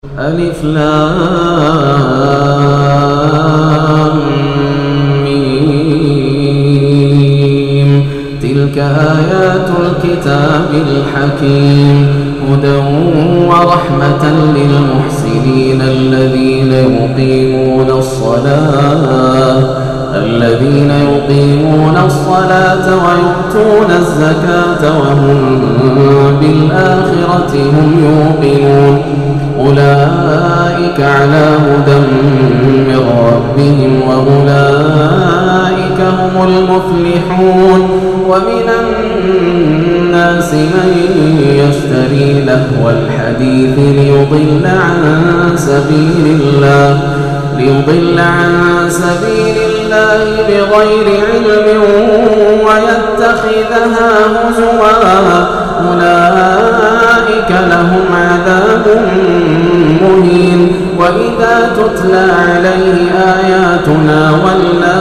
ألف لام ميم. تلك آيات الكتاب الحكيم هدى ورحمة للمحسنين الذين يقيمون الصلاة ويؤتون الزكاة وهم بالآخرة هم يوقنون أولئك على هدى من ربهم وأولئك هم المفلحون. ومن الناس من يشتري لهو الحديث ليضل عن سبيل الله بغير علم ويتخذها هزوا أولئك لهم عذاب مهين. وإذا تتلى عليه آياتنا ولى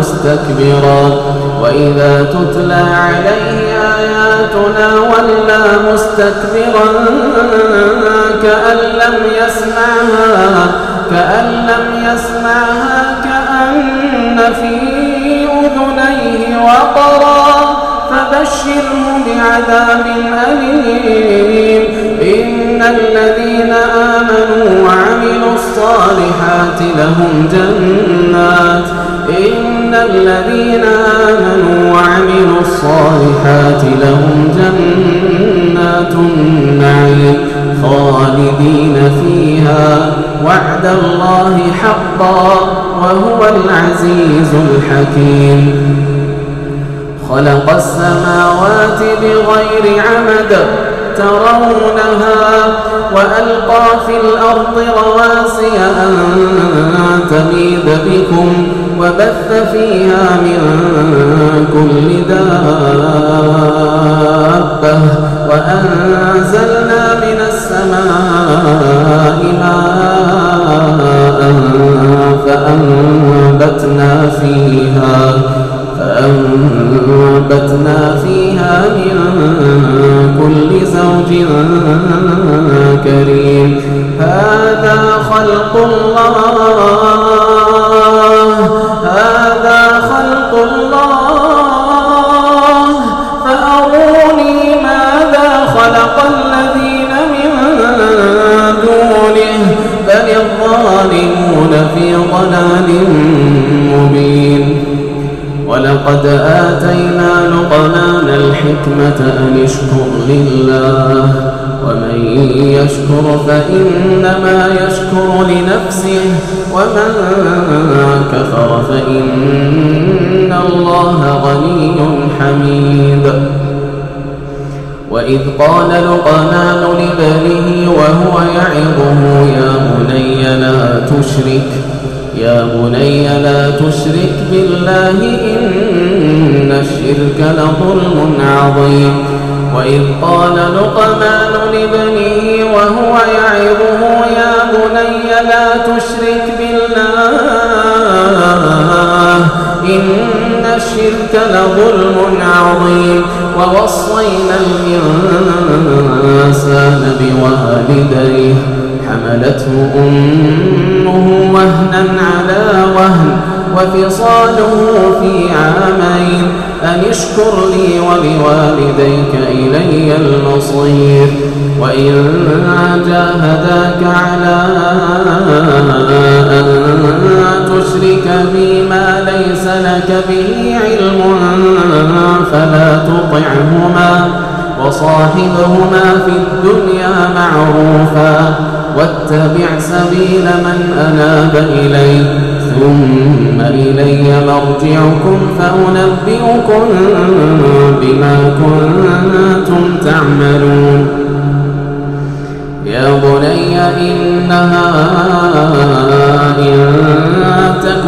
مستكبرا كأن لم يسمعها كأن في أذنيه وقرا فبشره بعذاب أليم. إن الذين آمنوا وعملوا الصالحات لهم جنات النعيم خالدين فيها وعد الله حقا وهو العزيز الحكيم. خلق السماوات بغير عمد ترونها وألقى في الأرض رواسي أن تميد بكم وبث فيها من كل دابة وأنزلنا من السماء ماء فأنبتنا فيها من كل زوج كريم. هذا خلق الله فأروني ماذا خلق الذين من دونه بل الظالمون في ضلال مبين. ولقد آتينا لقمان الحكمة أن اشكر لله ومن يشكر فإنما يشكر لنفسه ومن كفر فإن الله غني حميد. وإذ قال لقمان لابنه وهو يعظه يا بني لا تشرك بالله إن الشرك لظلم عظيم. وإذ قال لقمان لابنه وهو يعظه يا بني لا تشرك بالله إن الشرك لظلم عظيم. ووصينا الإنسان بوالديه حملته أمه وهنا على وهن وفصاله في عامين أن اشكر لي ولوالديك إلي المصير. وإن جاهداك على أن تشرك بي ما ليس لك به علم فلا تطعهما وصاحبهما في الدنيا معروفا واتبع سبيل من أناب إلي ثم إلي مرجعكم فأنبئكم بما كنتم تعملون. يا بني إنها إن تك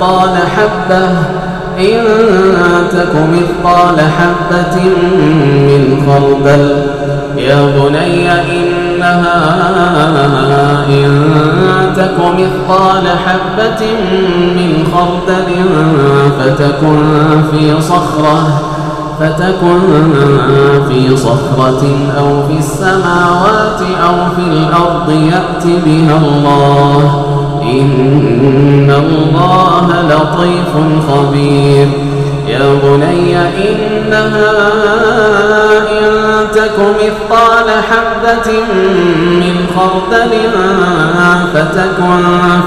مثقال حبة من خردل يا بني إنها إن تك مثقال حبة من خردل فتكن في صخرة فتكن في صخرة أو في السماوات أو في الأرض يأت بها الله إن الله لطيف خبير يا بني إنها إن تك مثقال حبة من خردل فتكن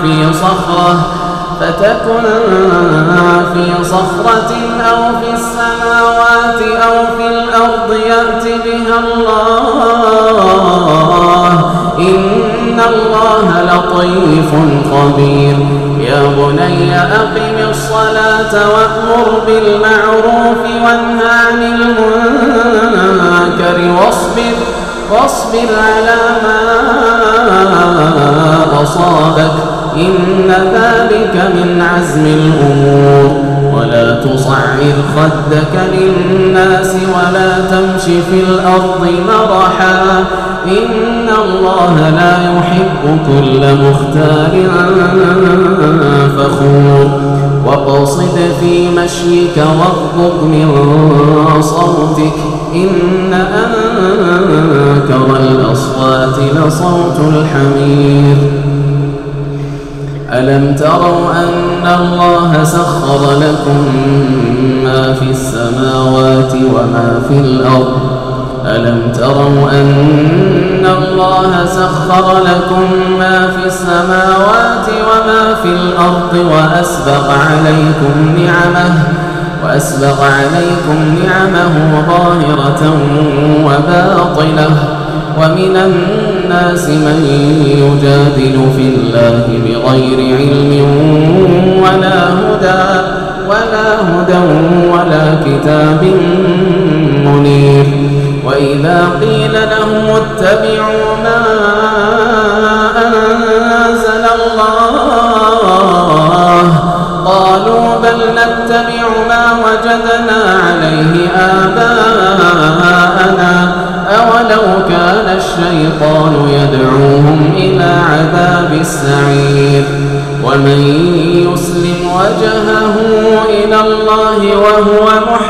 في صخرة أو في السماوات أو في الأرض يأت بها الله إن الله لطيف خبير يا بني أقم الصلاة وأمر بالمعروف وانه عن المنكر واصبر على ما أصابك إن ذلك من عزم الأمور ولا تصعر خدك للناس ولا تمش في الأرض مرحا إن الله لا يحب كل مختال فخور واقصد في مشيك واغضض من صوتك إن أنكر الأصوات لصوت الحمير ألم تروا أن الله سخر لكم ما في السماوات وما في الأرض ألم تروا أن الله سخر لكم ما في السماوات وما في الأرض وأسبغ عليكم نعمه ظاهرة وباطنة ومن الناس من يجادل في الله بغير علم ولا هدى ولا كتاب منير وإذا قيل لهم اتبعوا ما أنزل الله قالوا بل نتبع ما وجدنا عليه آباءنا أولو كان الشيطان يدعوهم إلى عذاب السعير ومن يسلم وجهه إلى الله وهو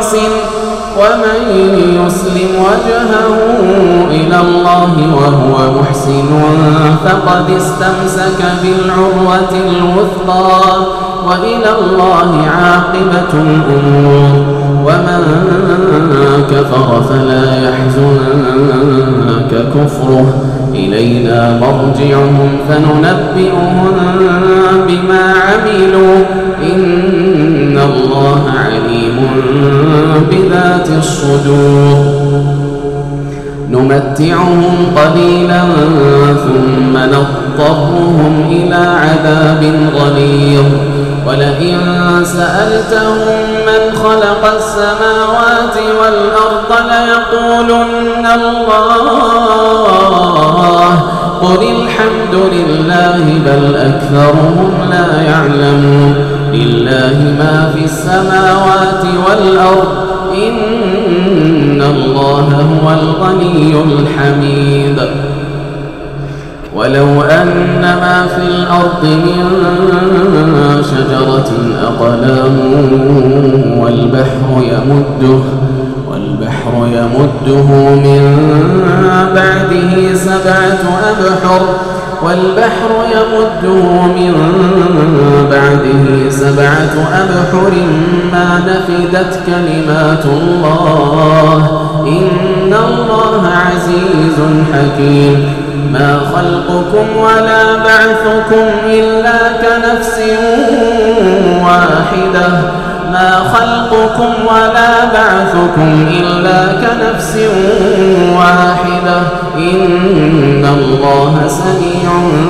محسن فقد استمسك بالعروة الوثقى وإلى الله عاقبة الأمور ومن كفر فلا يحزنك كفره إلينا مرجعهم فننبئهم بما عملوا إن الله عليم بذات الصدور نمتعهم قليلا ثم نضطرهم إلى عذاب غليظ ولئن سألتهم من خلق السماوات والأرض ليقولن الله قل الحمد لله بل أكثرهم لا يعلمون لله ما في السماوات والأرض إن الله هو الغني الحميد ولو أن ما في الأرض من شجرة أقلام والبحر يمده من بعده سبعة أبحر ما نفدت كلمات الله إن الله عزيز حكيم ما خلقكم ولا بعثكم إلا كنفس واحدة إن الله سميع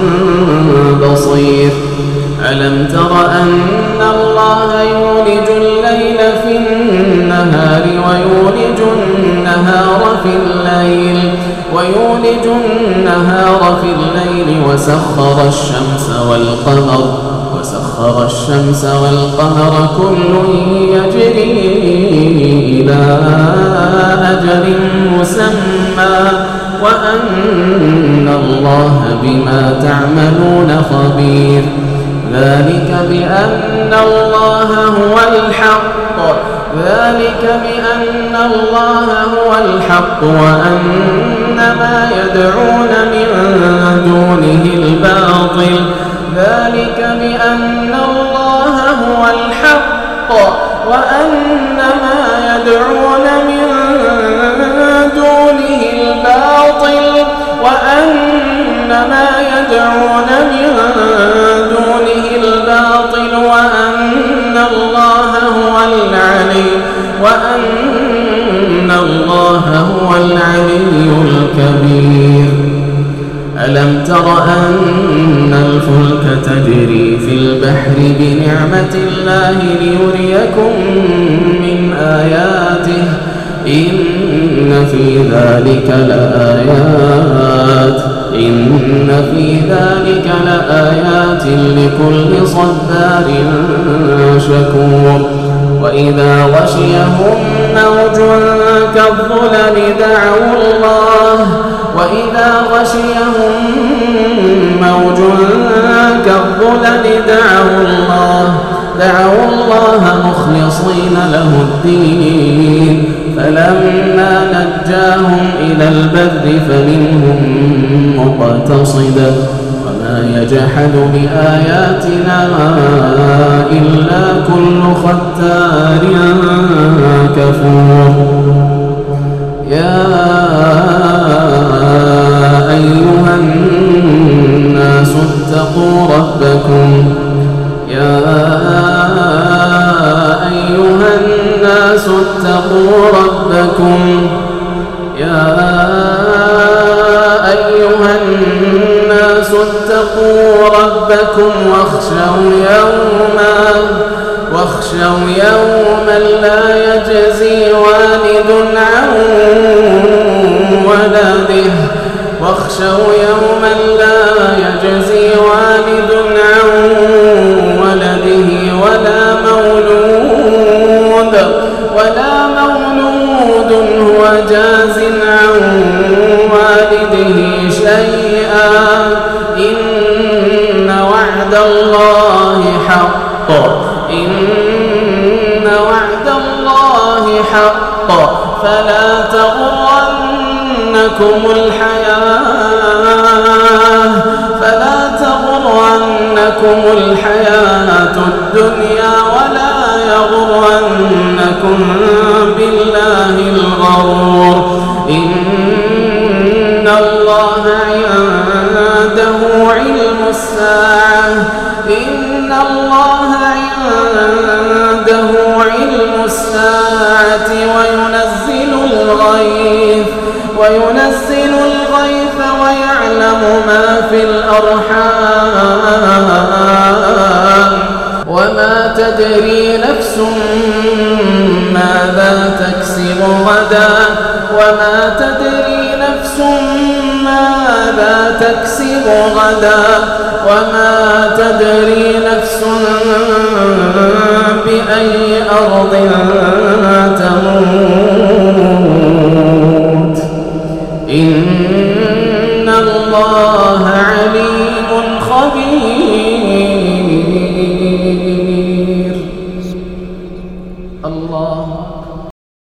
بصير ألم تر أن الله يولج الليل في النهار ويولج النهار في الليل وسخر الشمس والقمر كل يجري إلى أجل مسمى وأن الله بما تعملون خبير ذلك بأن الله هو الحق ذلك بأن الله هو الحق وأن ما يدعون من دونه الباطل ذلك بأن الله هو الحق وأن ما يدعون من دونه الباطل وأن ما يدعون من دونه الباطل وأن الله هو العلي الكبير ألم تر أن الفلك تجري في البحر بنعمة الله ليريكم من آياته إن في ذلك لآيات لكل صبار شكور وإذا غشيهم موج كالظلل دعوا الله مخلصين له الدين فلما نجاهم إلى البر فمنهم مقتصد وما يجحد بآياتنا إلا كل ختار كفور يا أيها الناس اتقوا ربكم واخشوا يوما لا يجزي والد عن ولده ولا مولود هو جاز عن والده شيئا إن وعد الله حق فلا تغرنكم الحياة الدنيا ولا يغرنكم بالله الغرور إن الله عنده علم الساعة وينزل الغيث ويعلم ما في الأرحام وما تدري نفس ماذا تكسب غدا وما تدري نفس بأي أرض تموت إن الله عليم خبير